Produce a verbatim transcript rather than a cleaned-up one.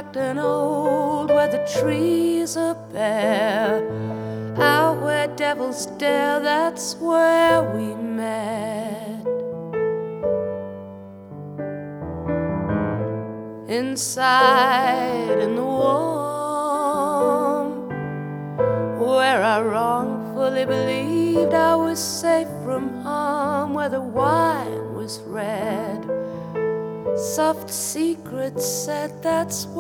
cracked and old, where the trees are bare, out where devils dare, that's where we met. Inside in the warm, where I wrongfully believed I was safe from harm, where the wine was red, soft secrets said that's where